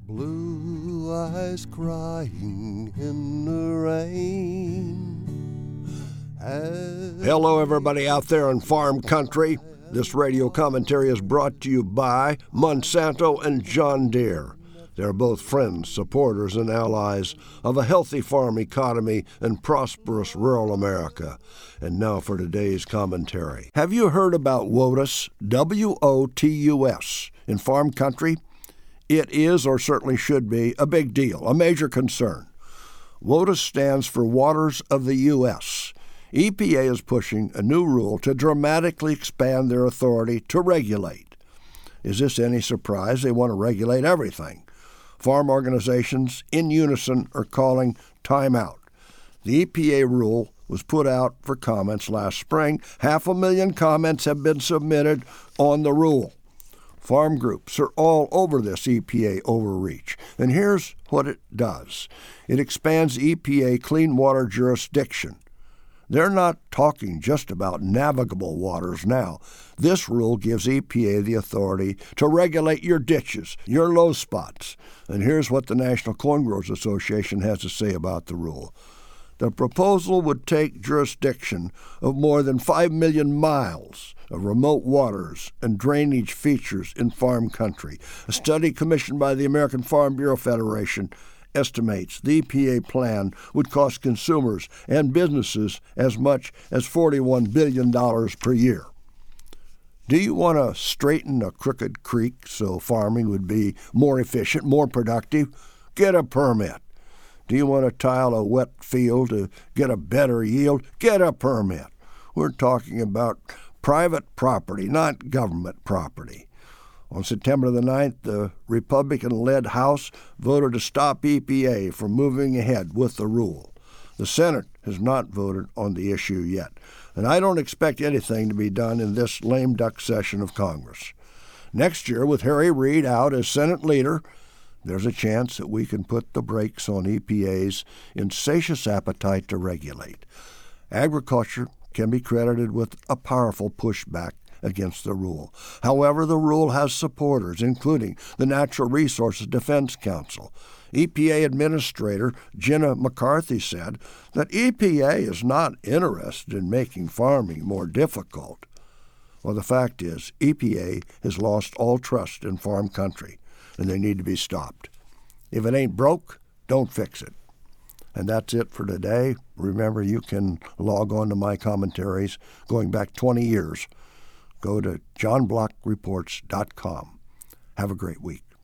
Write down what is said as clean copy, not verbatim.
Blue eyes crying in the rain. Hello, everybody out there in farm country. This radio commentary is brought to you by Monsanto and John Deere. They're both friends, supporters, and allies of a healthy farm economy and prosperous rural America. And now for today's commentary. Have you heard about WOTUS, W-O-T-U-S, in farm country? It is, or certainly should be, a big deal, a major concern. WOTUS stands for Waters of the U.S. EPA is pushing a new rule to dramatically expand their authority to regulate. Is this any surprise? They want to regulate everything. Farm organizations in unison are calling time out. The EPA rule was put out for comments last spring. 500,000 comments have been submitted on the rule. Farm groups are all over this EPA overreach. And here's what it does. It expands EPA clean water jurisdiction. They're not talking just about navigable waters now. This rule gives EPA the authority to regulate your ditches, your low spots. And here's what the National Corn Growers Association has to say about the rule. The proposal would take jurisdiction of more than 5 million miles of remote waters and drainage features in farm country. A study commissioned by the American Farm Bureau Federation estimates the EPA plan would cost consumers and businesses as much as $41 billion per year. Do you want to straighten a crooked creek so farming would be more efficient, more productive? Get a permit. Do you want to tile a wet field to get a better yield? Get a permit. We're talking about private property, not government property. On September the 9th, the Republican-led House voted to stop EPA from moving ahead with the rule. The Senate has not voted on the issue yet, and I don't expect anything to be done in this lame duck session of Congress. Next year, with Harry Reid out as Senate leader, there's a chance that we can put the brakes on EPA's insatious appetite to regulate. Agriculture can be credited with a powerful pushback against the rule. However, the rule has supporters, including the Natural Resources Defense Council. EPA Administrator Jenna McCarthy said that EPA is not interested in making farming more difficult. Well, the fact is, EPA has lost all trust in farm country, and they need to be stopped. If it ain't broke, don't fix it. And that's it for today. Remember, you can log on to my commentaries going back 20 years. Go to johnblockreports.com. Have a great week.